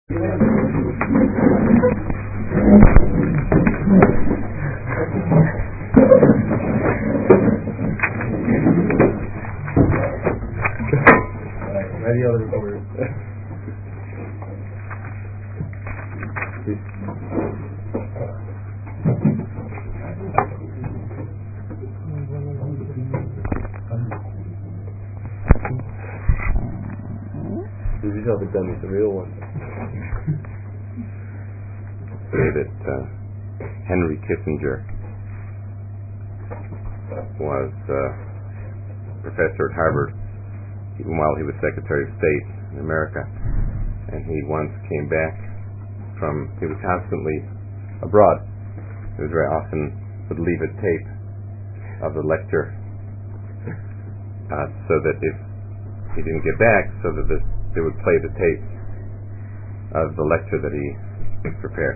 Ready on the recorder. These are the dummies, the real ones. Say that Henry Kissinger was professor at Harvard even while he was Secretary of State in America, and he once came back he was constantly abroad. He was very often would leave a tape of the lecture so that if he didn't get back, so that they would play the tape of the lecture that he prepared.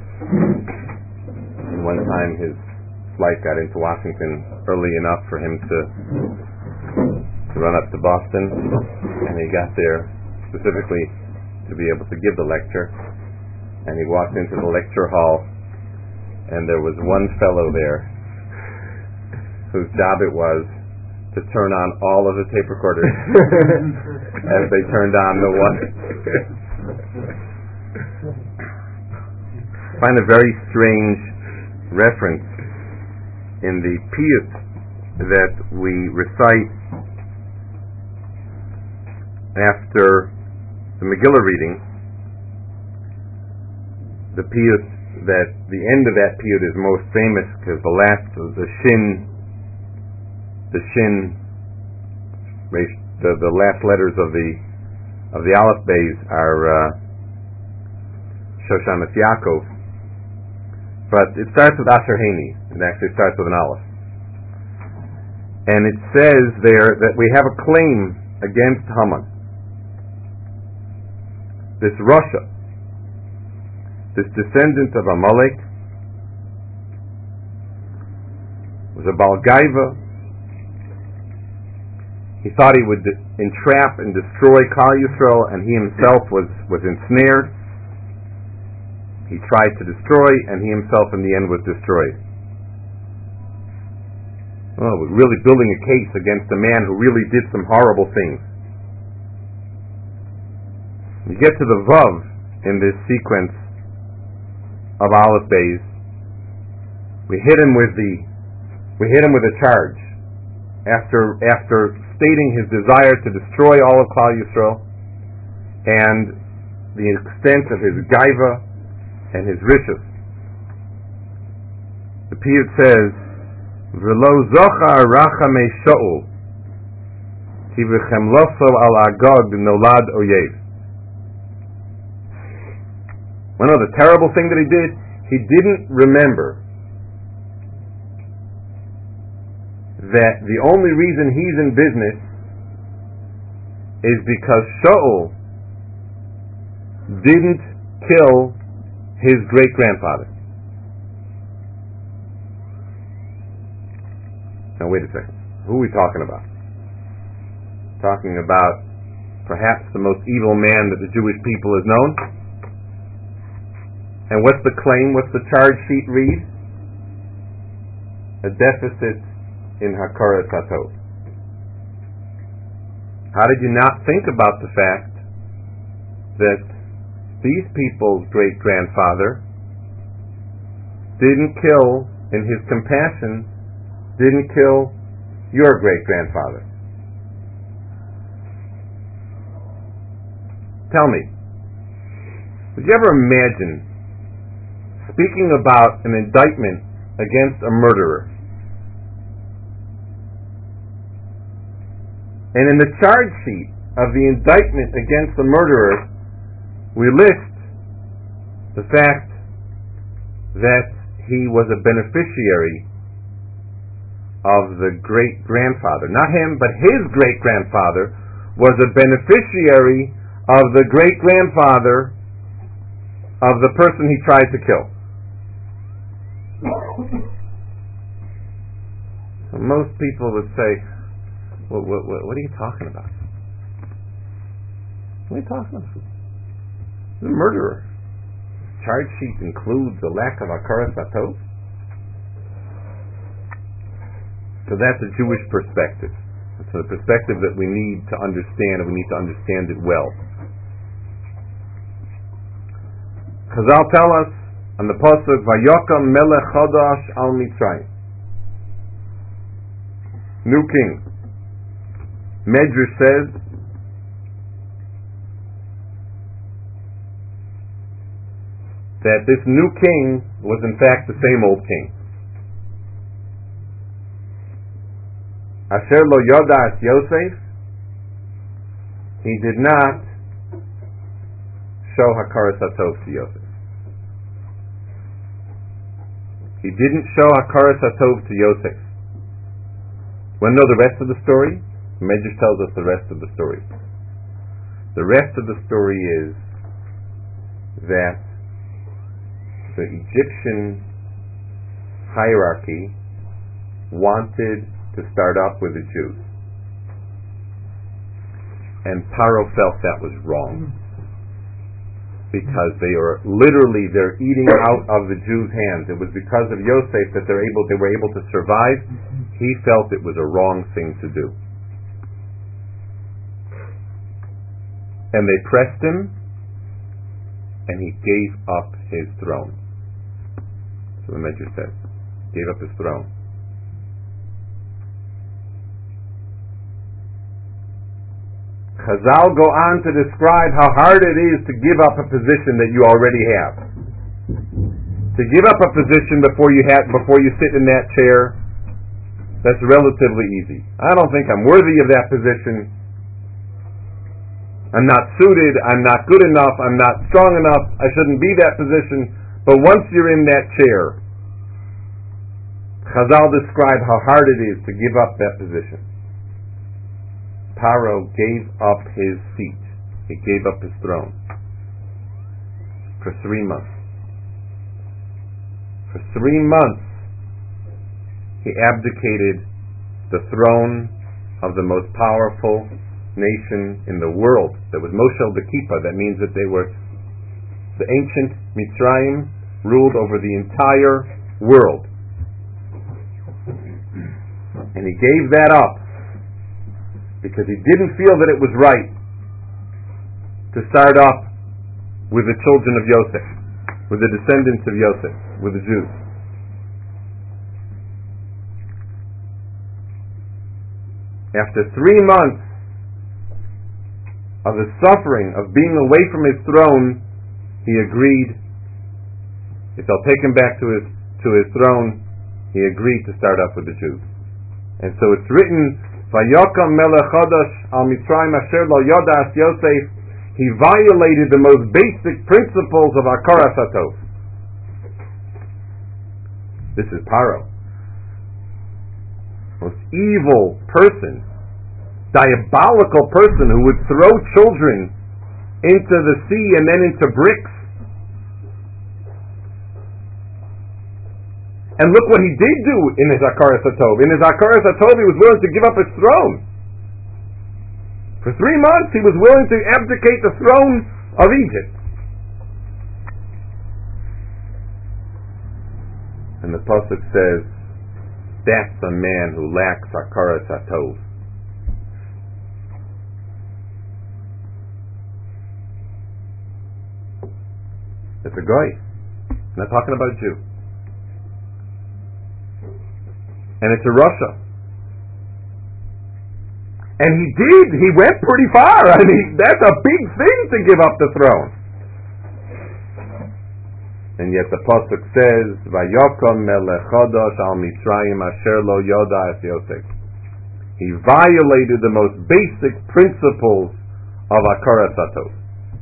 And one time his flight got into Washington early enough for him to run up to Boston, and he got there specifically to be able to give the lecture. And he walked into the lecture hall, and there was one fellow there whose job it was to turn on all of the tape recorders as they turned on the one. I find a very strange reference in the piyut that we recite after the Megillah reading. The piyut that the end of that piyut is most famous because the last letters of the Aleph Beis are Shoshanas Yaakov, but it starts with Asher Heini. It actually starts with an Aleph, and it says there that we have a claim against Haman. This Rasha, this descendant of Amalek, was a Baal Gaiva. He thought he would entrap and destroy Klal Yisrael, and he himself was ensnared. He tried to destroy, and he himself in the end was destroyed. Oh, we're really building a case against a man who really did some horrible things. You get to the Vav in this sequence of Aleph Beis. We hit him with a charge after stating his desire to destroy all of Klal Yisrael and the extent of his gaiva and his rishus. The piyut says, "V'lo zochar rachamei Shaul ki v'chemloso al Agag nolad oyev." One of the terrible thing that he did, he didn't remember that the only reason he's in business is because Shaul didn't kill his great-grandfather. Now wait a second. Who are we talking about? Talking about perhaps the most evil man that the Jewish people has known? And what's the claim? What's the charge sheet read? A deficit in Hakarat Hatov. How did you not think about the fact that these people's great-grandfather didn't kill, in his compassion, didn't kill your great-grandfather? Tell me, would you ever imagine speaking about an indictment against a murderer, and in the charge sheet of the indictment against the murderer we list the fact that he was a beneficiary of the great-grandfather, not him, but his great-grandfather was a beneficiary of the great-grandfather of the person he tried to kill. So most people would say, what are you talking about? What are you talking about? The murderer. Charge sheet includes a lack of hakaras hatov. So that's a Jewish perspective. It's a perspective that we need to understand, and we need to understand it well. Chazal tell us on the pasuk, Vayokam melech chadash al Mitzrayim. New king. Medrash says that this new king was in fact the same old king. Asher lo yodas Yosef, he did not show hakaras hatov to Yosef. He didn't show hakaras hatov to Yosef. Want to know the rest of the story? Medrash tells us the rest of the story. The rest of the story is that the Egyptian hierarchy wanted to start up with the Jews. And Paro felt that was wrong. Because they're eating out of the Jews' hands. It was because of Yosef that they were able to survive. He felt it was a wrong thing to do. And they pressed him, and he gave up his throne. So the Medrash says, gave up his throne. Chazal go on to describe how hard it is to give up a position that you already have. To give up a position before you sit in that chair, that's relatively easy. I don't think I'm worthy of that position. I'm not suited, I'm not good enough, I'm not strong enough, I shouldn't be that position. But once you're in that chair, Chazal describe how hard it is to give up that position. Paro gave up his seat. He gave up his throne. For 3 months. For 3 months, he abdicated the throne of the most powerful nation in the world. That was Moshel Bekipa. That means that they were the ancient Mitzrayim ruled over the entire world. And he gave that up because he didn't feel that it was right to start up with the children of Yosef, with the descendants of Yosef, with the Jews. After 3 months of the suffering of being away from his throne, he agreed, if they'll take him back to his throne, he agreed to start up with the Jews. And so it's written, Vayokam melech chadash al Mitzrayim asher lo yodas Yosef. He violated the most basic principles of hakaras hatov. This is Paro, most evil person, diabolical person who would throw children into the sea and then into bricks. And look what he did do in his hakaras hatov. In his hakaras hatov, he was willing to give up his throne. For 3 months, he was willing to abdicate the throne of Egypt. And the pasuk says, that's a man who lacks hakaras hatov. It's a guy. I'm not talking about a Jew. And it's a Russia. And he went pretty far. I mean, that's a big thing to give up the throne. And yet the pasuk says, Vayokom melech chadash al Mitzrayim asher lo yodas Yosef. He violated the most basic principles of hakaras hatov.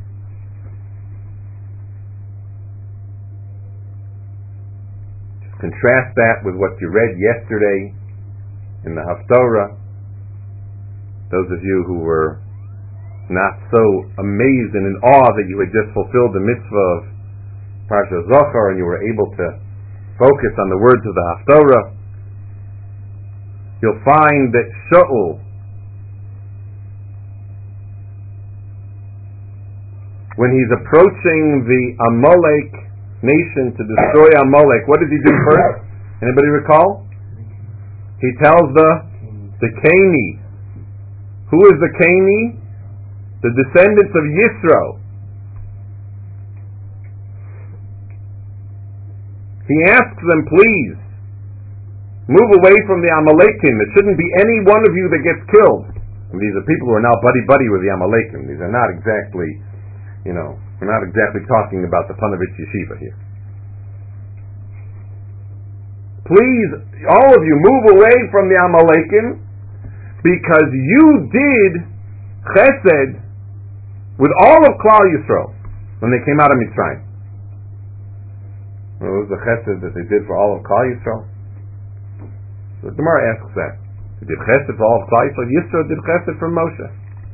Contrast that with what you read yesterday in the Haftorah. Those of you who were not so amazed and in awe that you had just fulfilled the mitzvah of Parsha Zohar and you were able to focus on the words of the Haftorah, you'll find that Shaul when he's approaching the Amalek nation to destroy Amalek, what does he do first? Anybody recall? He tells the Cani. Who is the Cani? The descendants of Yisro. He asks them, please, move away from the Amalekim. There shouldn't be any one of you that gets killed. And these are people who are now buddy-buddy with the Amalekim. These are not exactly, we're not exactly talking about the Panovich Yeshiva here. Please, all of you, move away from the Amalekim, because you did chesed with all of Klal Yisrael when they came out of Mitzrayim. What was the chesed that they did for all of Klal Yisrael? So the Gemara asks that. They did chesed for all of Klal Yisrael. Yisro did chesed for Moshe.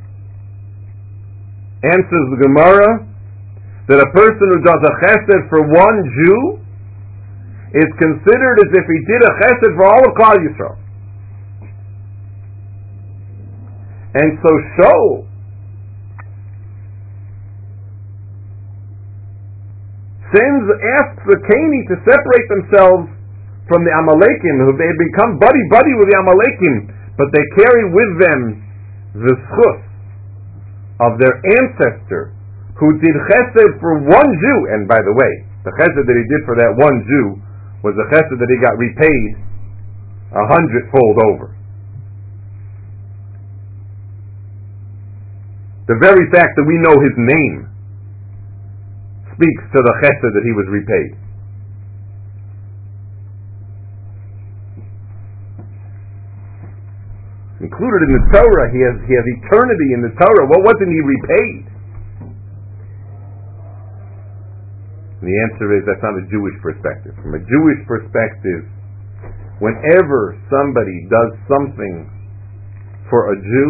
Answers the Gemara that a person who does a chesed for one Jew is considered as if he did a chesed for all of Klal Yisrael. And so Shaul asks the Cani to separate themselves from the Amalekim, who they become buddy-buddy with the Amalekim, but they carry with them the schus of their ancestor who did chesed for one Jew. And by the way, the chesed that he did for that one Jew was the chesed that he got repaid 100-fold over. The very fact that we know his name speaks to the chesed that he was repaid. Included in the Torah, he has eternity in the Torah. What wasn't he repaid? And the answer is that's not a Jewish perspective. From a Jewish perspective, whenever somebody does something for a Jew,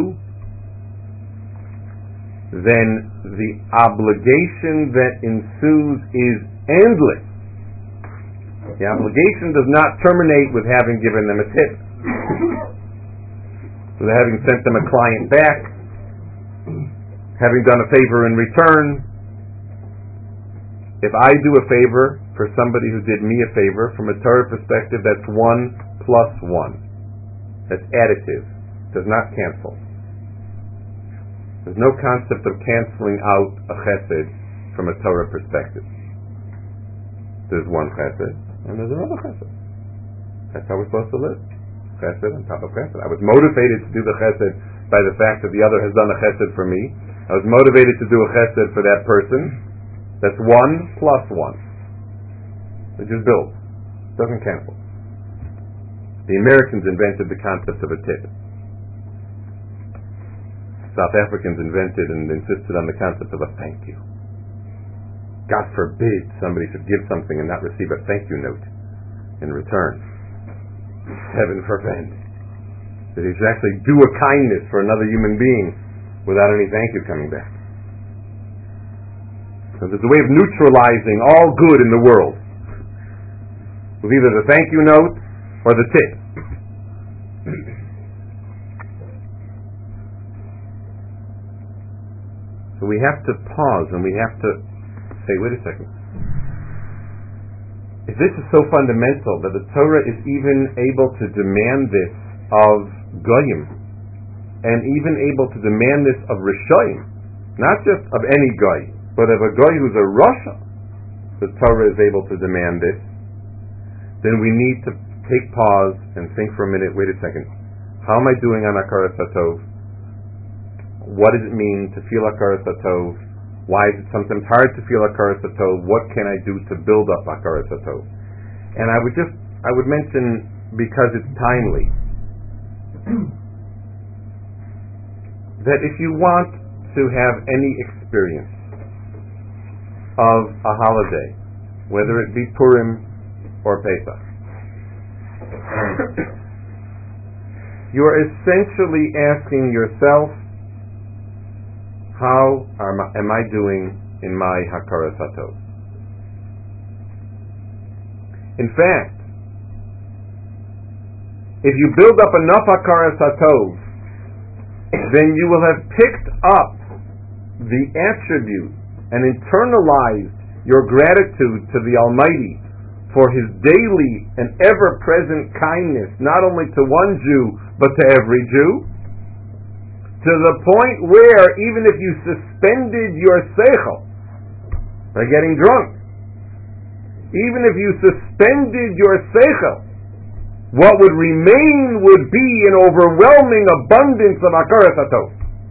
then the obligation that ensues is endless. The obligation does not terminate with having given them a tip, with having sent them a client back, having done a favor in return. If I do a favor for somebody who did me a favor, from a Torah perspective, that's 1 plus 1. That's additive. Does not cancel. There's no concept of canceling out a chesed from a Torah perspective. There's one chesed, and there's another chesed. That's how we're supposed to live. Chesed on top of chesed. I was motivated to do the chesed by the fact that the other has done a chesed for me. I was motivated to do a chesed for that person. That's 1 plus 1. It just builds. It doesn't cancel. The Americans invented the concept of a tip. South Africans invented and insisted on the concept of a thank you. God forbid somebody should give something and not receive a thank you note in return. Heaven forbid. That he should actually do a kindness for another human being without any thank you coming back. So there's a way of neutralizing all good in the world with either the thank you note or the tip. So we have to pause and we have to say, wait a second. If this is so fundamental that the Torah is even able to demand this of Goyim, and even able to demand this of Rishoyim, not just of any Goy, but of a Goy who's a Rasha, the Torah is able to demand this, then we need to take pause and think for a minute, wait a second, how am I doing on Hakaras HaTov? What does it mean to feel Hakaras HaTov? Why is it sometimes hard to feel Hakaras HaTov? What can I do to build up Hakaras HaTov? And I would mention, because it's timely, that if you want to have any experience of a holiday, whether it be Purim or Pesach, you are essentially asking yourself, how am I doing in my Hakaras HaTov? In fact, if you build up enough Hakaras HaTov, then you will have picked up the attribute and internalized your gratitude to the Almighty for His daily and ever-present kindness, not only to one Jew, but to every Jew, to the point where even if you suspended your seichel by getting drunk, even if you suspended your seichel, what would remain would be an overwhelming abundance of hakaras hatov.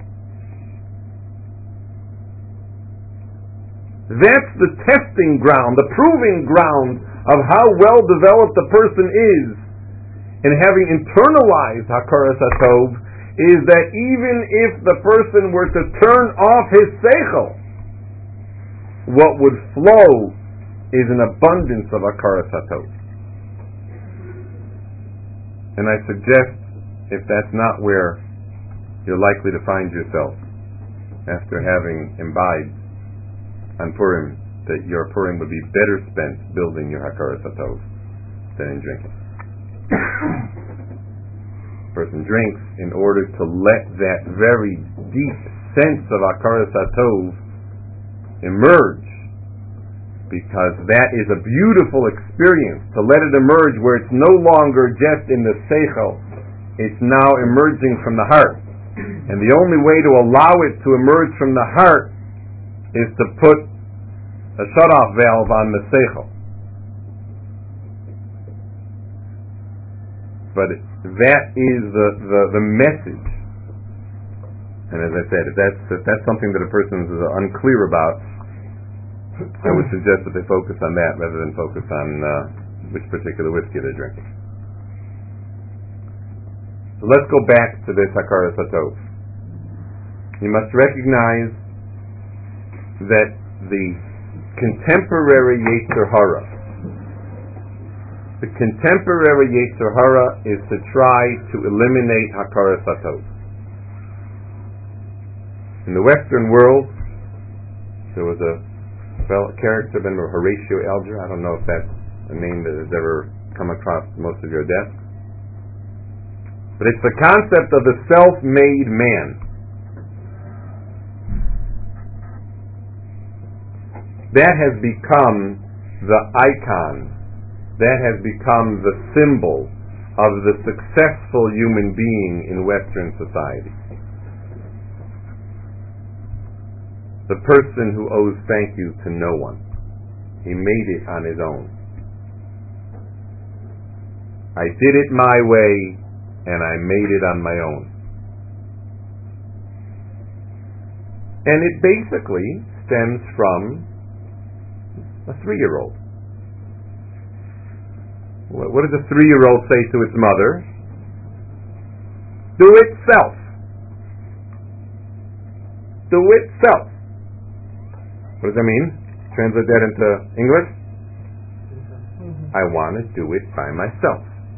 That's the testing ground, the proving ground of how well developed a person is in having internalized hakaras hatov, is that even if the person were to turn off his seichel, what would flow is an abundance of hakaras hatov. And I suggest, if that's not where you're likely to find yourself after having imbibed on Purim, that your Purim would be better spent building your hakaras hatov than in drinking. A person drinks in order to let that very deep sense of hakaras hatov emerge, because that is a beautiful experience, to let it emerge where it's no longer just in the seichel, it's now emerging from the heart. And the only way to allow it to emerge from the heart is to put a shut-off valve on the seichel. But that is the message. And as I said, if that's something that a person is unclear about, I would suggest that they focus on that rather than focus on which particular whiskey they're drinking. So let's go back to this hakaras hatov. You must recognize that the contemporary Yetzer Hara, is to try to eliminate hakaras hatov. In the Western world, there was a character by the name of Horatio Alger. I don't know if that's a name that has ever come across most of your desk. But it's the concept of the self-made man. That has become the icon, that has become the symbol of the successful human being in Western society. The person who owes thank you to no one. He made it on his own. I did it my way, and I made it on my own. And it basically stems from a 3-year-old. What does a 3-year-old say to its mother? Do it self. Do it self. What does that mean? Translate that into English. I want to do it by myself.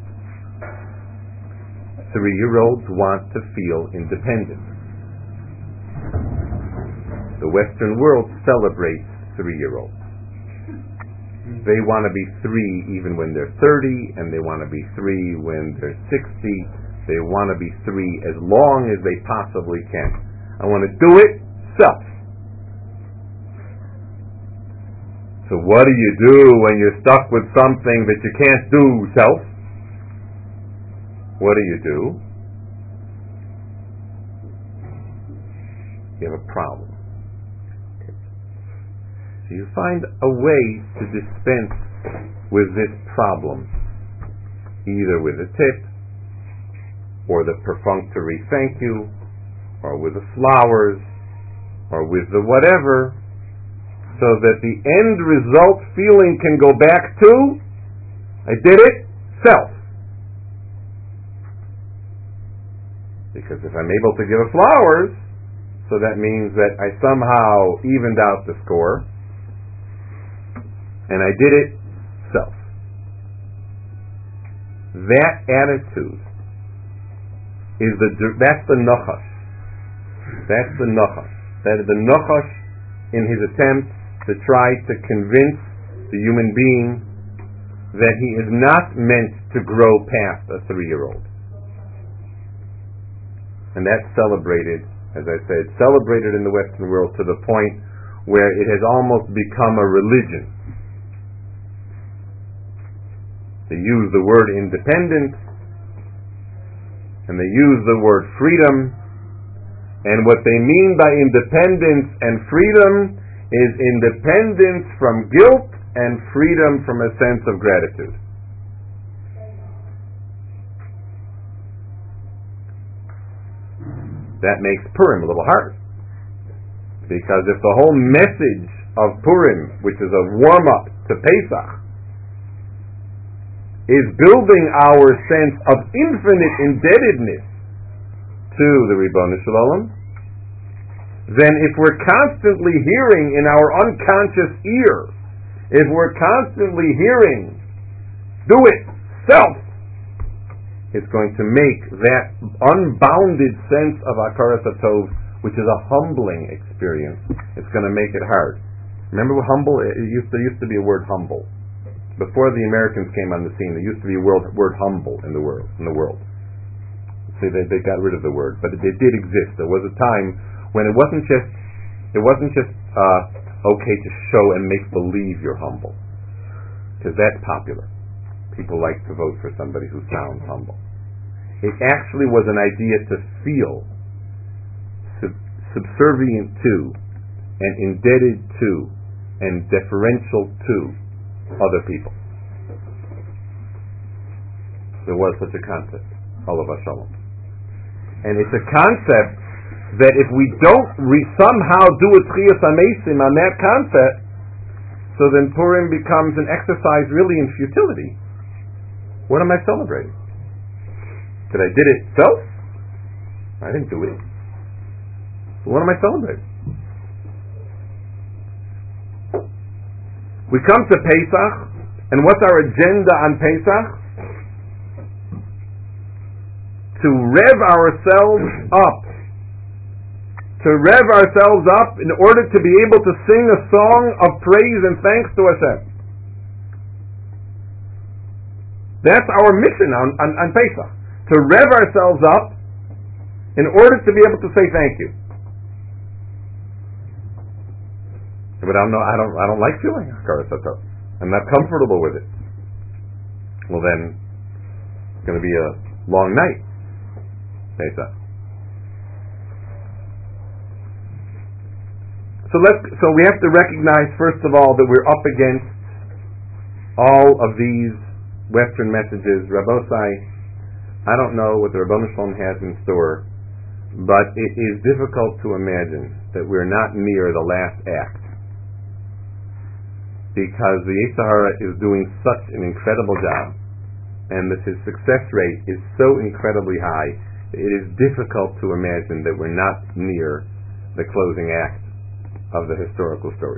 3-year-olds want to feel independent. The Western world celebrates 3-year-olds. They want to be 3 even when they're 30, and they want to be 3 when they're 60. They want to be 3 as long as they possibly can. I want to do it self. So what do you do when you're stuck with something that you can't do self? What do? You have a problem. So you find a way to dispense with this problem, either with a tip, or the perfunctory thank you, or with the flowers, or with the whatever, so that the end result feeling can go back to, I did it, self. Because if I'm able to give her flowers, so that means that I somehow evened out the score, and I did it self. That attitude that's the nachash. That's the nachash. That is the nachash in his attempt to try to convince the human being that he is not meant to grow past a 3-year-old. And that's celebrated, as I said, celebrated in the Western world to the point where it has almost become a religion. They use the word independence, and they use the word freedom, and what they mean by independence and freedom is independence from guilt and freedom from a sense of gratitude. That makes Purim a little hard, because if the whole message of Purim, which is a warm-up to Pesach, is building our sense of infinite indebtedness to the Ribono Shel Olam, then if we're constantly hearing in our unconscious ear, if we're constantly hearing, do it, self, it's going to make that unbounded sense of Hakaras HaTov, which is a humbling experience, it's going to make it hard. Remember what humble? There used to be a word humble. Before the Americans came on the scene, there used to be a word humble in the world. See, they got rid of the word, but it did exist. There was a time when it wasn't just okay to show and make believe you're humble, because that's popular. People like to vote for somebody who sounds humble. It actually was an idea to feel subservient to, and indebted to, and deferential to other people. There was such a concept, Olav Shalom. And it's a concept that if we don't somehow do a Tchiyas HaMeisim on that concept, so then Purim becomes an exercise really in futility. What am I celebrating? That I did it self? I didn't do it. So what am I celebrating? We come to Pesach, and what's our agenda on Pesach? To rev ourselves up. To rev ourselves up in order to be able to sing a song of praise and thanks to Hashem. That's our mission on Pesach. To rev ourselves up in order to be able to say thank you. But I don't like feeling Hakaras HaTov. I'm not comfortable with it. Well then, it's going to be a long night. Pesach. So we have to recognize, first of all, that we're up against all of these Western messages. Rabbosai, I don't know what the Ribono Shel Olam has in store, but it is difficult to imagine that we're not near the last act, because the Yetzer Hara is doing such an incredible job, and that his success rate is so incredibly high, it is difficult to imagine that we're not near the closing act of the historical story.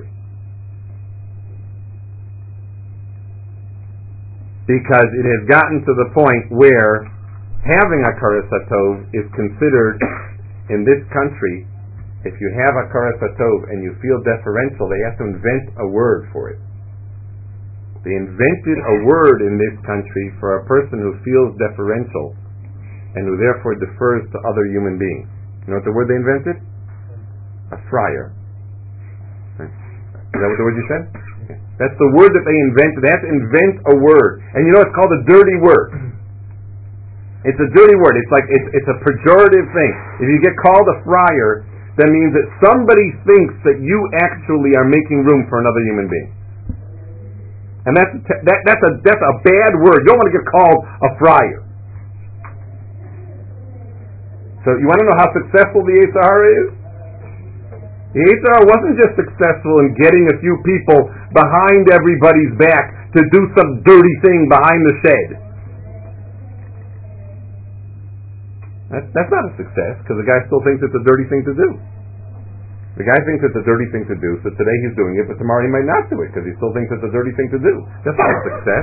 Because it has gotten to the point where having Hakaras HaTov is considered, in this country, if you have Hakaras HaTov and you feel deferential, they have to invent a word for it. They invented a word in this country for a person who feels deferential and who therefore defers to other human beings. You know what the word they invented? A friar. Is that what the word you said? That's the word that they invented. They have to invent a word. And you know it's called a dirty word. It's a dirty word. It's like it's a pejorative thing. If you get called a friar, that means that somebody thinks that you actually are making room for another human being. And that's a bad word. You don't want to get called a friar. So you want to know how successful the Yetzer Hara is? The Yetzer Hara wasn't just successful in getting a few people behind everybody's back to do some dirty thing behind the shed. That's not a success, because the guy still thinks it's a dirty thing to do. The guy thinks it's a dirty thing to do, so today he's doing it, but tomorrow he might not do it, because he still thinks it's a dirty thing to do. That's not a success.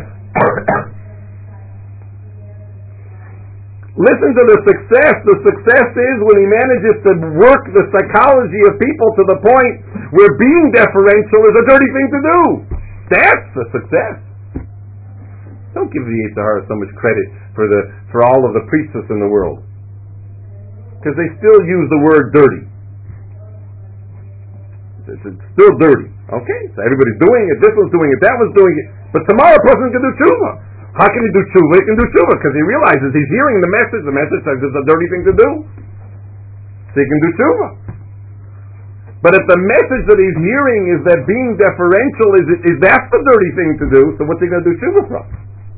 Listen to the success. The success is when he manages to work the psychology of people to the point where being deferential is a dirty thing to do. That's the success. Don't give the Yetzer Hara so much credit for all of the priestess in the world, because they still use the word dirty. it's still dirty. Okay, so everybody's doing it, this one's doing it, that one's doing it, but tomorrow a person can do tshuva. How can he do tshuva? He can do tshuva because he realizes he's hearing the message says it's a dirty thing to do. So he can do tshuva. But if the message that he's hearing is that being deferential is that's the dirty thing to do, so what's he going to do tshuva from?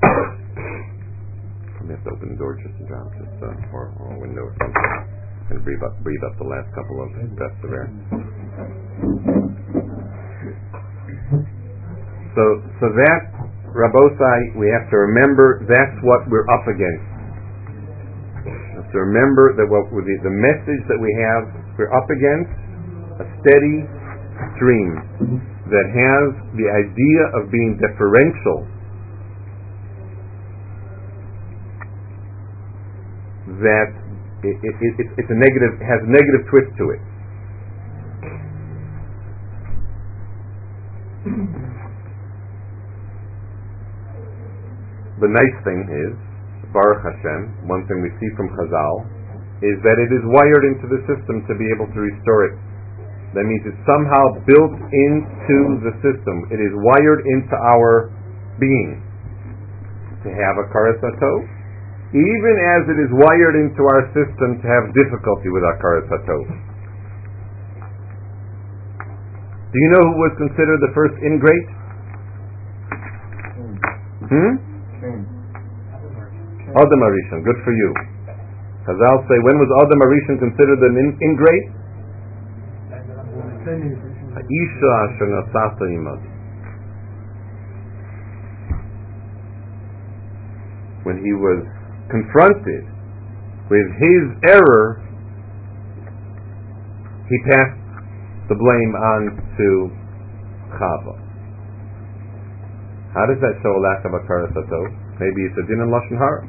We have to open the door just a drop, or a window or something, and breathe up the last couple of breaths of air. So that, Rabbosai, we have to remember that's what we're up against. We have to remember that the message that we have, we're up against a steady stream that has the idea of being deferential, that it's a negative, has a negative twist to it. The nice thing is, Baruch Hashem, one thing we see from Chazal is that it is wired into the system to be able to restore it. That means it's somehow built into the system. It is wired into our being to have a karas hatov, even as it is wired into our system to have difficulty with our karas hatov. Do you know who was considered the first ingrate? Adam Arishon, good for you. Chazal say, when was Adam Arishon considered an ingrate? Ha'isha asher nasata imad. When he was confronted with his error, he passed the blame on to Chava. How does that show a lack of a karas hatov? Maybe it's a din in Lashon Hara.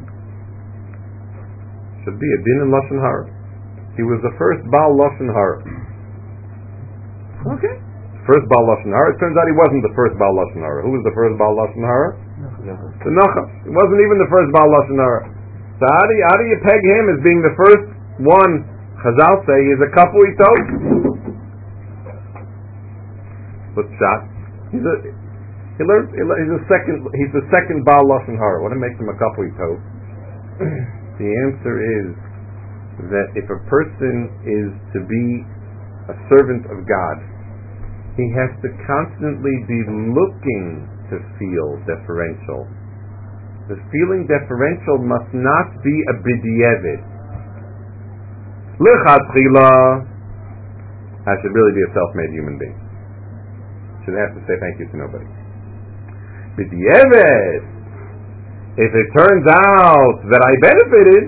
Should be a din in Lashon Hara. He was the first Baal Lashon Hara. Okay. First Baal Lashon Hara. It turns out he wasn't the first Baal Lashon Hara. Who was the first Baal Lashon Hara? The Nachum. He wasn't even the first Baal Lashon Hara. So how do you peg him as being the first one? Chazal say he's a couple itov. What's shot? He's the second Baal Lashon Hara. What makes him a couple itov? The answer is that if a person is to be a servant of God, he has to constantly be looking to feel deferential. The feeling deferential must not be a b'diavad. L'chatchila, I should really be a self-made human being. Shouldn't have to say thank you to nobody. B'diavad, if it turns out that I benefited,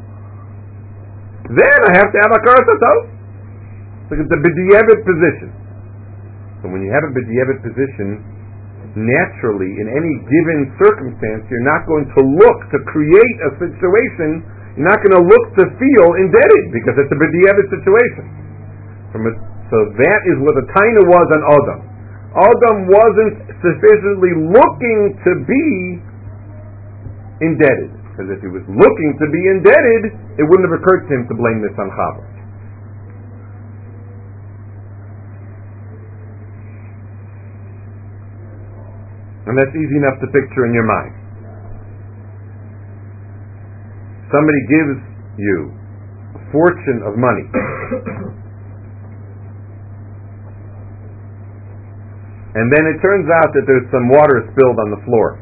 then I have to have a karas hatov. So it's a b'diavad position. So when you have a b'diavad position, naturally, in any given circumstance, you're not going to look to create a situation, you're not going to look to feel indebted, because it's a b'diavad situation. So that is what the taina was on Adam. Adam wasn't sufficiently looking to be indebted, because if he was looking to be indebted, it wouldn't have occurred to him to blame this on Chava. And that's easy enough to picture in your mind. Somebody gives you a fortune of money. And then it turns out that there's some water spilled on the floor.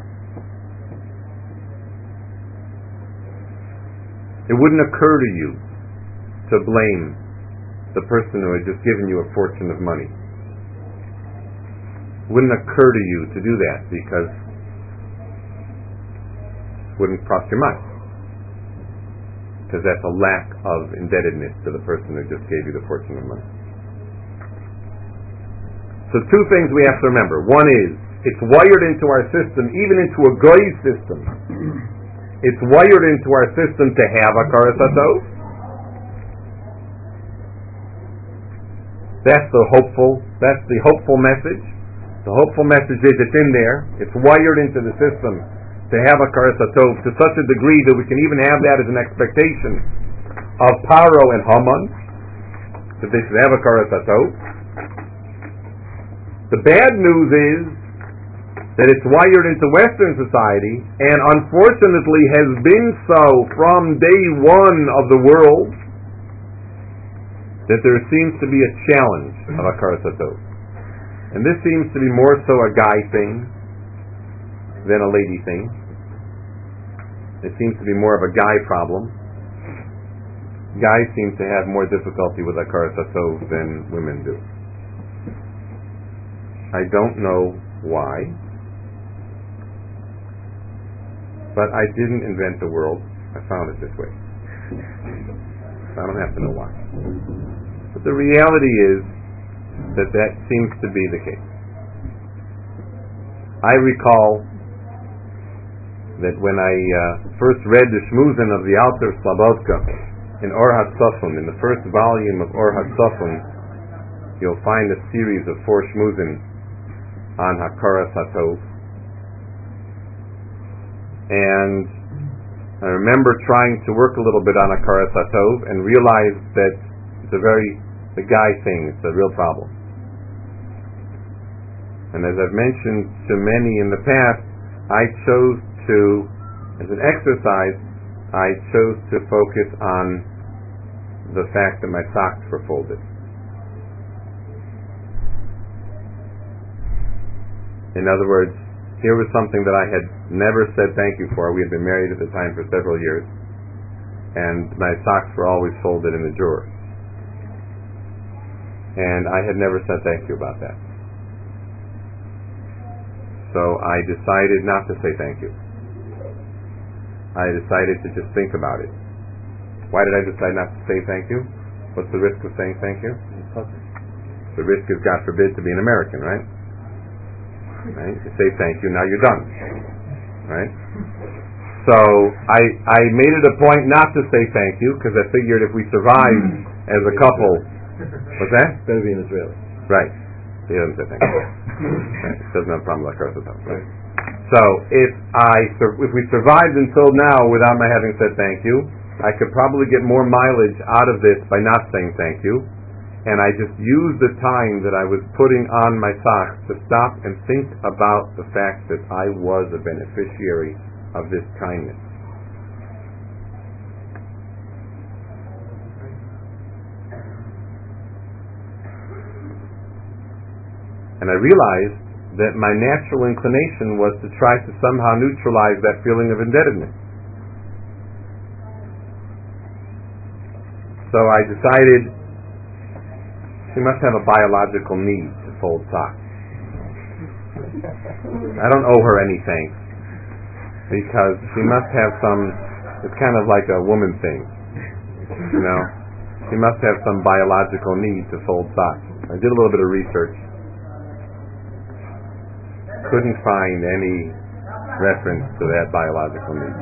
It wouldn't occur to you to blame the person who had just given you a fortune of money. It wouldn't occur to you to do that because it wouldn't cross your mind. Because that's a lack of indebtedness to the person who just gave you the fortune of money. So two things we have to remember. One is, it's wired into our system, even into a goy system. It's wired into our system to have a karas hatov. That's the hopeful message. The hopeful message is it's in there. It's wired into the system to have a karas hatov to such a degree that we can even have that as an expectation of Paro and Haman, that they should have a karas hatov. The bad news is that it's wired into Western society, and unfortunately has been so from day one of the world, that there seems to be a challenge of Hakaras Hatov. And this seems to be more so a guy thing than a lady thing. It seems to be more of a guy problem. Guys seem to have more difficulty with Hakaras Hatov than women do. I don't know why, but I didn't invent the world. I found it this way. I don't have to know why. But the reality is that seems to be the case. I recall that when I first read the Shmuzin of the Alter Slobodka in Or HaSofim, in the first volume of Or HaSofim, you'll find a series of 4 Shmuzin on Hakaras Hatov. And I remember trying to work a little bit on Hakaras Hatov and realized that it's the guy thing, it's a real problem. And as I've mentioned to many in the past, I chose to, as an exercise, I chose to focus on the fact that my socks were folded. In other words, here was something that I had never said thank you for. We had been married at the time for several years, and my socks were always folded in the drawer. And I had never said thank you about that. So I decided not to say thank you. I decided to just think about it. Why did I decide not to say thank you? What's the risk of saying thank you? The risk is, God forbid, to be an American, right? Right? You say thank you, now you're done. Right? So I made it a point not to say thank you, because I figured if we survived as a couple, what's that? Better be an Israeli. Right. He doesn't say thank you. Right. He doesn't have a problem with Hakaras Hatov. Right? So if we survived until now without my having said thank you, I could probably get more mileage out of this by not saying thank you. And I just used the time that I was putting on my socks to stop and think about the fact that I was a beneficiary of this kindness. And I realized that my natural inclination was to try to somehow neutralize that feeling of indebtedness. So I decided she must have a biological need to fold socks. I don't owe her any thanks, because she must have it's kind of like a woman thing, you know. She must have some biological need to fold socks. I did a little bit of research. Couldn't find any reference to that biological need.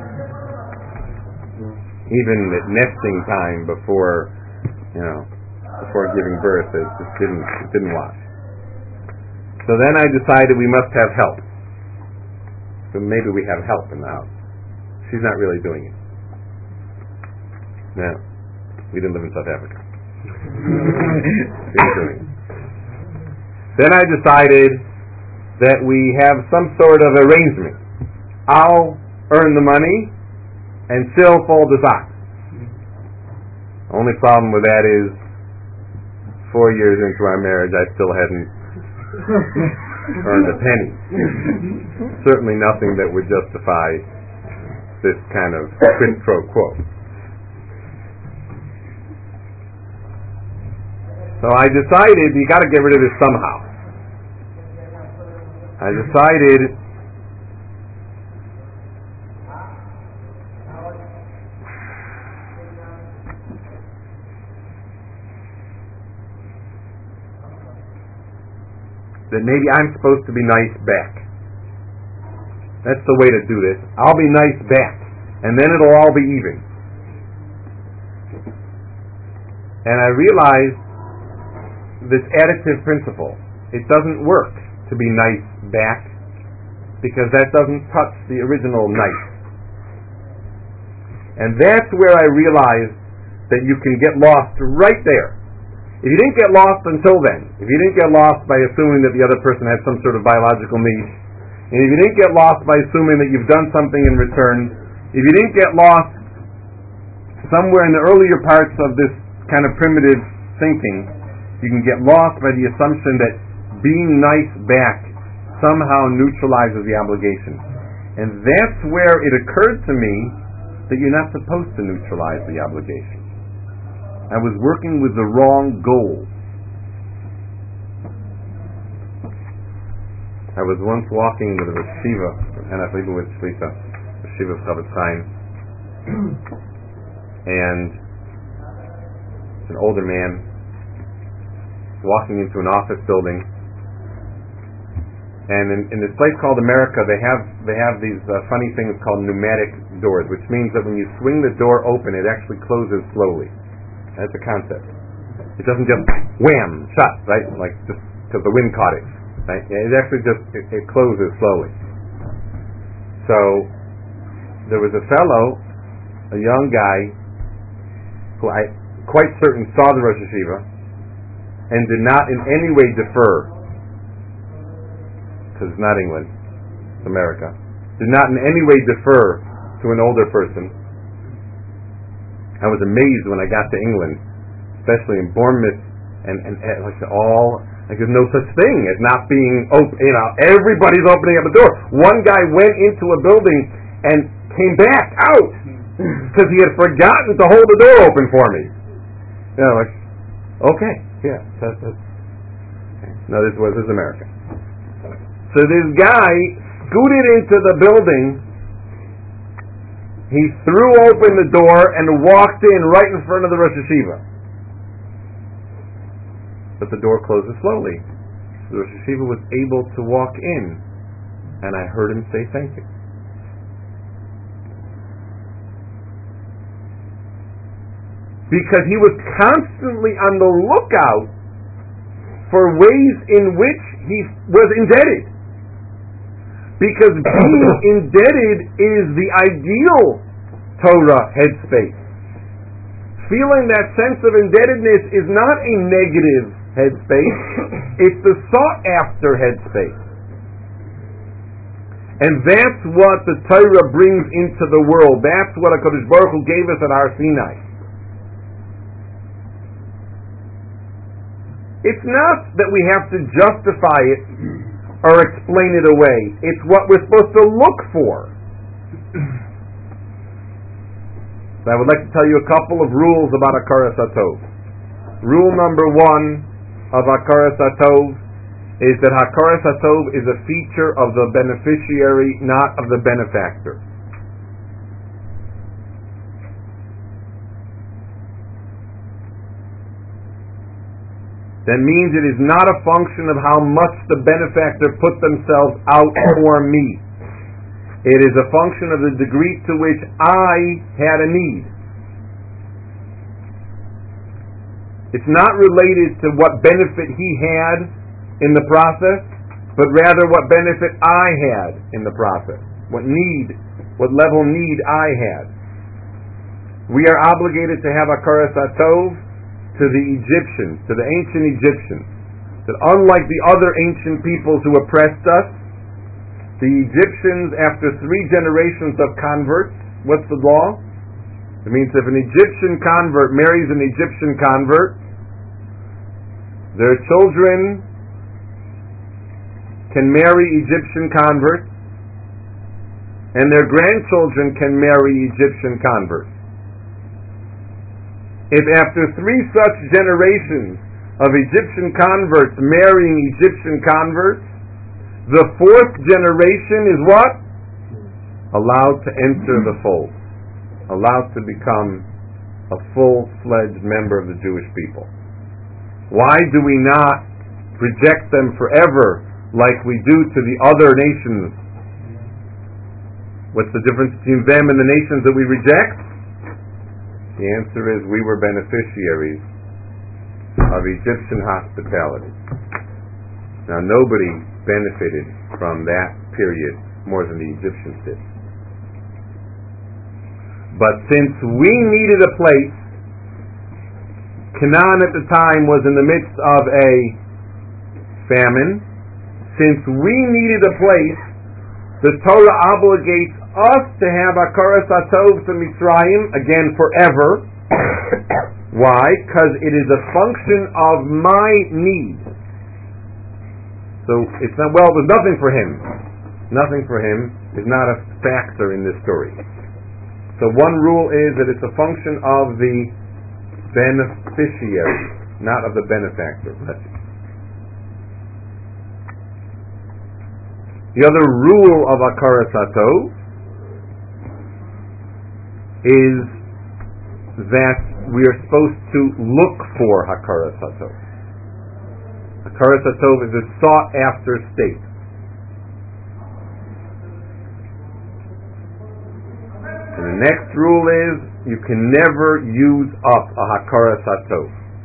Even at nesting time before giving birth, it just didn't wash. So then I decided we must have help. So maybe we have help in the house. She's not really doing it. No, we didn't live in South Africa. She's doing it. Then I decided that we have some sort of arrangement. I'll earn the money and she'll fold the socks. Only problem with that is 4 years into our marriage, I still hadn't earned a penny. Certainly nothing that would justify this kind of quid pro quo. So I decided you got to get rid of this somehow. I decided that maybe I'm supposed to be nice back. That's the way to do this. I'll be nice back, and then it'll all be even. And I realized this additive principle. It doesn't work to be nice back, because that doesn't touch the original nice. And that's where I realized that you can get lost right there. If you didn't get lost until then, if you didn't get lost by assuming that the other person had some sort of biological need, and if you didn't get lost by assuming that you've done something in return, if you didn't get lost somewhere in the earlier parts of this kind of primitive thinking, you can get lost by the assumption that being nice back somehow neutralizes the obligation. And that's where it occurred to me that you're not supposed to neutralize the obligation. I was working with the wrong goal. I was once walking with a Shiva, and I believe it was Shlita, the Shiva of Chavetz Chaim, and an older man walking into an office building. And in this place called America, they have these funny things called pneumatic doors, which means that when you swing the door open, it actually closes slowly. That's the concept. It doesn't just wham shut, right? Like just because the wind caught it, right? It actually just it closes slowly. So there was a fellow, a young guy, who I quite certain saw the Rosh Hashiva and did not in any way defer. Because it's not England, it's America, did not in any way defer to an older person. I was amazed when I got to England, especially in Bournemouth, and like there's no such thing as not being open. Everybody's opening up a door. One guy went into a building and came back out because he had forgotten to hold the door open for me. Okay, yeah, that's okay. No, this is America. So this guy scooted into the building, he threw open the door and walked in right in front of the Rosh Hashiva. But the door closes slowly. The Rosh Hashiva was able to walk in, and I heard him say thank you. Because he was constantly on the lookout for ways in which he was indebted. Because being indebted is the ideal Torah headspace. Feeling that sense of indebtedness is not a negative headspace, it's the sought after headspace. And that's what the Torah brings into the world. That's what HaKadosh Baruch Hu gave us at Har Sinai. It's not that we have to justify it or explain it away. It's what we're supposed to look for. So I would like to tell you a couple of rules about Hakaras HaTov. Rule number 1 of Hakaras HaTov is that Hakaras HaTov is a feature of the beneficiary, not of the benefactor. That means it is not a function of how much the benefactor put themselves out for me. It is a function of the degree to which I had a need. It's not related to what benefit he had in the process, but rather what benefit I had in the process. What level need I had. We are obligated to have Hakaras HaTov to the Egyptians, to the ancient Egyptians, that unlike the other ancient peoples who oppressed us, the Egyptians, after 3 generations of converts, what's the law? It means if an Egyptian convert marries an Egyptian convert, their children can marry Egyptian converts, and their grandchildren can marry Egyptian converts. If after 3 such generations of Egyptian converts marrying Egyptian converts, the 4th generation is what? Allowed to enter the fold. Allowed to become a full-fledged member of the Jewish people. Why do we not reject them forever like we do to the other nations? What's the difference between them and the nations that we reject? The answer is we were beneficiaries of Egyptian hospitality. Now nobody benefited from that period more than the Egyptians did. But since we needed a place, Canaan at the time was in the midst of a famine, since we needed a place, the Torah obligates us to have Hakaras HaTov to Mitzrayim, again forever. Why? Because it is a function of my need. So it's not, well, there's nothing for him. Nothing for him is not a factor in this story. So one rule is that it's a function of the beneficiary, not of the benefactor. The other rule of Hakaras HaTov is that we are supposed to look for Hakaras HaTov. Hakaras HaTov is a sought-after state. And the next rule is you can never use up a Hakaras HaTov.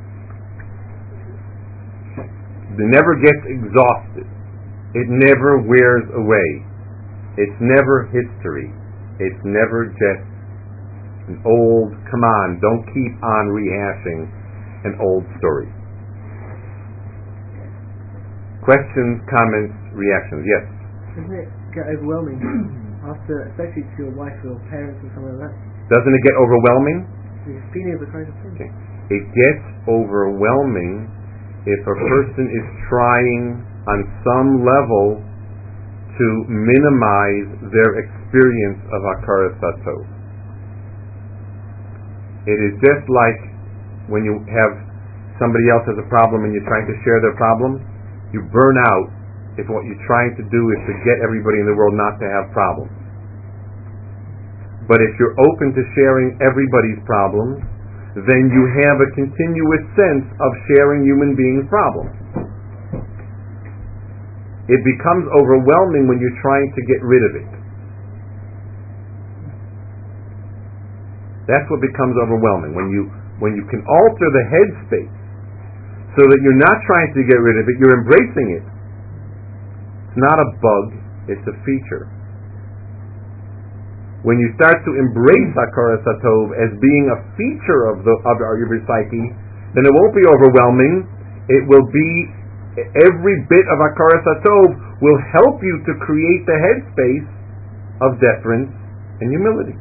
It never gets exhausted. It never wears away. It's never history. It's never just an old, come on, don't keep on rehashing an old story. Questions, comments, reactions? Yes? Doesn't it get overwhelming after, especially to your wife or your parents or something like that? Doesn't it get overwhelming? The feeling of the kind of thing. Okay. It gets overwhelming if a person is trying on some level to minimize their experience of Hakaras HaTov. It is just like when you have somebody else has a problem and you're trying to share their problem, you burn out if what you're trying to do is to get everybody in the world not to have problems. But if you're open to sharing everybody's problems, then you have a continuous sense of sharing human beings' problems. It becomes overwhelming when you're trying to get rid of it. That's what becomes overwhelming, when you can alter the headspace so that you're not trying to get rid of it, you're embracing it. It's not a bug, it's a feature. When you start to embrace Hakaras HaTov as being a feature of your psyche, then it won't be overwhelming. It will be, every bit of Hakaras HaTov will help you to create the headspace of deference and humility.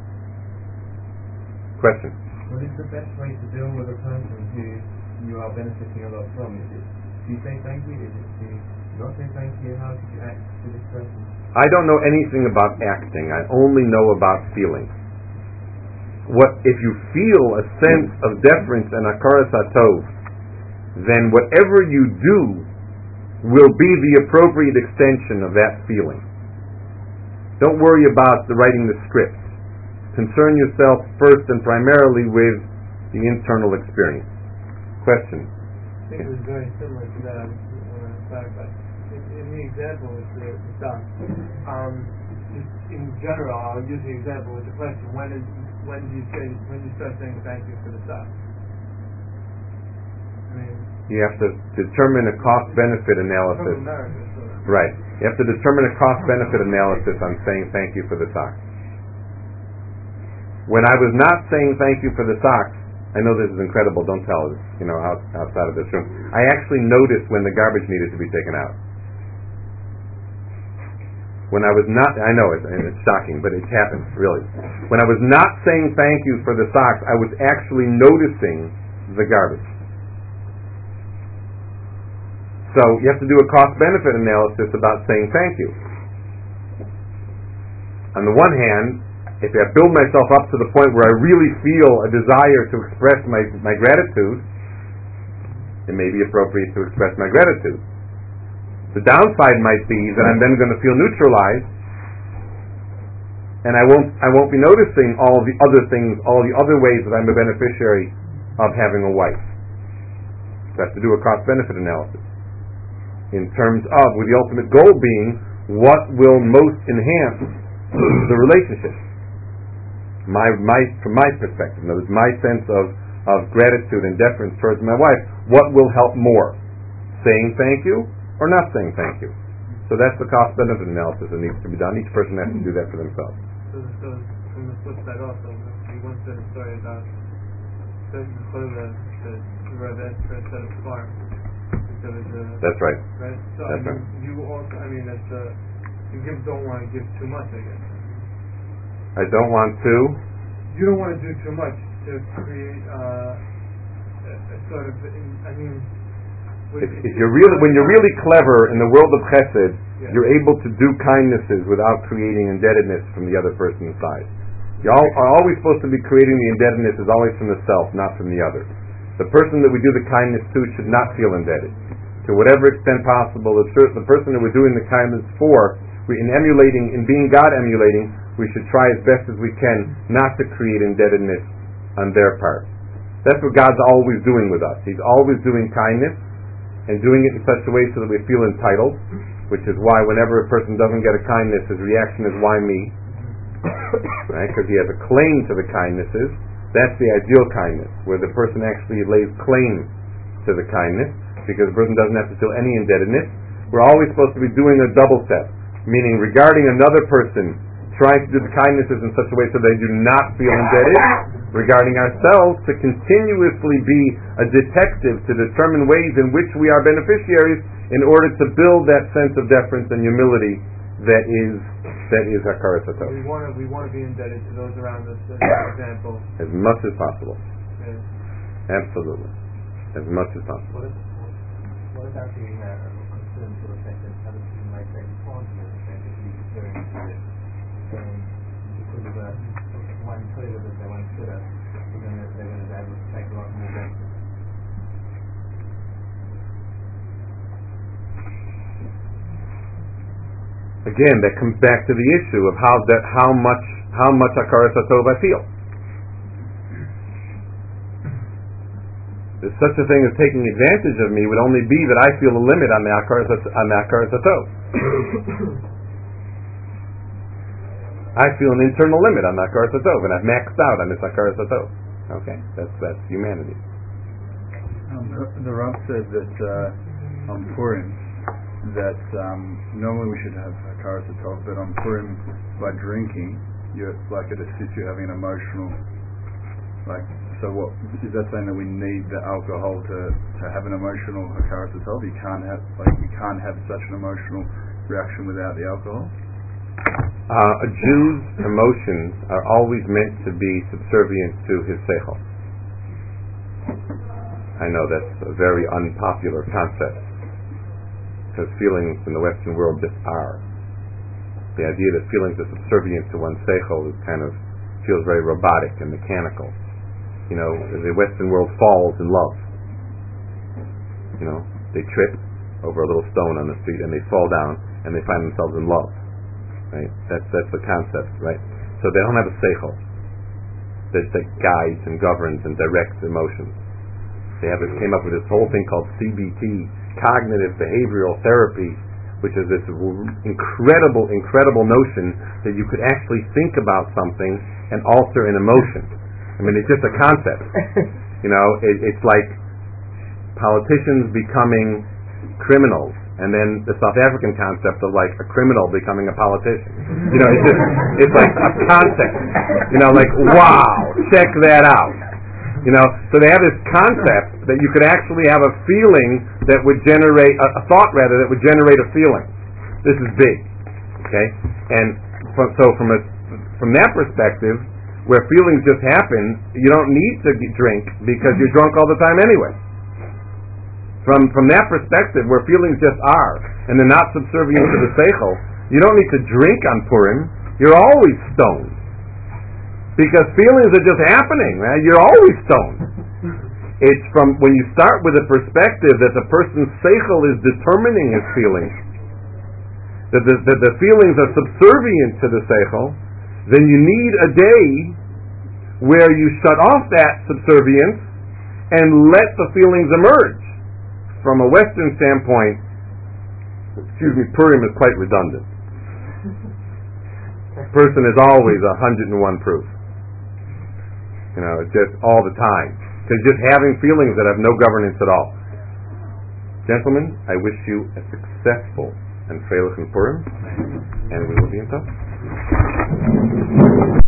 Question? What is the best way to deal with a person who you are benefiting a lot from? Is it to say thank you? Is it to not say thank you? How should you act to this person? I don't know anything about acting. I only know about feeling. What if you feel a sense of deference and Hakaras HaTov, then whatever you do will be the appropriate extension of that feeling. Don't worry about writing the script. Concern yourself first and primarily with the internal experience. Question? I think it was very similar to that. I want to clarify. In the example with the stock, just in general, I'll use the example with the question: when do you start saying thank you for the stock? I mean, you have to determine a cost-benefit analysis. Right. You have to determine a cost-benefit analysis on saying thank you for the socks. When I was not saying thank you for the socks, I know this is incredible, don't tell us, outside of this room. I actually noticed when the garbage needed to be taken out. When I was not, I know it's shocking, but it happens, really. When I was not saying thank you for the socks, I was actually noticing the garbage. So you have to do a cost-benefit analysis about saying thank you. On the one hand, if I build myself up to the point where I really feel a desire to express my gratitude, it may be appropriate to express my gratitude. The downside might be that I'm then going to feel neutralized, and I won't be noticing all the other things, all the other ways that I'm a beneficiary of having a wife. So I have to do a cost-benefit analysis in terms of, with the ultimate goal being, what will most enhance the relationship. From my perspective, in other words, my sense of gratitude and deference towards my wife, what will help more? Saying thank you or not saying thank you? So that's the cost-benefit analysis that needs to be done. Each person has to do that for themselves. So from the flip side also, we once said a story about certain clothes that Rav Esther said of farm. of it. That's right. Right. So That's right. you also, that's you don't want to give too much, I guess. I don't want to. You don't want to do too much to create a sort of. If you're really, when you're really clever in the world of chesed, you're able to do kindnesses without creating indebtedness from the other person's side. You are always supposed to be creating the indebtedness is always from the self, not from the other. The person that we do the kindness to should not feel indebted. To whatever extent possible, the person that we're doing the kindness for, in being God emulating, we should try as best as we can not to create indebtedness on their part. That's what God's always doing with us. He's always doing kindness and doing it in such a way so that we feel entitled, which is why whenever a person doesn't get a kindness, his reaction is, why me? Right? Because he has a claim to the kindnesses. That's the ideal kindness, where the person actually lays claim to the kindness, because the person doesn't have to feel any indebtedness. We're always supposed to be doing a double step, meaning regarding another person, trying to do the kindnesses in such a way so they do not feel indebted. Regarding ourselves, to continuously be a detective to determine ways in which we are beneficiaries in order to build that sense of deference and humility that is Hakaras HaTov. We want to be indebted to those around us, as an example. As much as possible. Yes. Absolutely. As much as possible. What about the concern to the fact that other people might take advantage of the fact that he's very indebted? Because of one further that they won't fit us, they're going to be able to take a lot more back. Again, that comes back to the issue of how much Hakaras HaTov I feel. There's such a thing as taking advantage of me would only be that I feel a limit on the Hakaras HaTov. I feel an internal limit on the Hakaras HaTov, and I've maxed out on this Hakaras HaTov. Okay, that's humanity. The Rav said that on Purim, that normally we should have Hakaras HaTov, but on Purim, by drinking, it assists you having an emotional, so what is that saying, that we need the alcohol to have an emotional Hakaras HaTov? You can't have such an emotional reaction without the alcohol? A Jew's emotions are always meant to be subservient to his seichel. I know that's a very unpopular concept, because feelings in the Western world just are. The idea that feelings are subservient to one's seichel feels very robotic and mechanical. The Western world falls in love. They trip over a little stone on the street and they fall down and they find themselves in love. Right? That's the concept, right? So they don't have a seichel that guides and governs and directs emotions. They came up with this whole thing called CBT, cognitive behavioral therapy, which is this incredible notion that you could actually think about something and alter an emotion. It's just a concept. It's like politicians becoming criminals, and then the South African concept of a criminal becoming a politician. It's like a concept. Wow, check that out. So they have this concept that you could actually have a feeling that would generate a thought that would generate a feeling. This is big, okay? And from that perspective, where feelings just happen, you don't need to drink because you're drunk all the time anyway. From that perspective, where feelings just are and they're not subservient to the seichel, you don't need to drink on Purim. You're always stoned. Because feelings are just happening, right? You're always stoned. It's from when you start with the perspective that the person's seichel is determining his feelings, that the feelings are subservient to the seichel, then you need a day where you shut off that subservience and let the feelings emerge. From a Western standpoint, Purim is quite redundant. A person is always 101 proof. Just all the time. Because just having feelings that have no governance at all. Gentlemen, I wish you a successful and freilich Purim, and we will be in touch.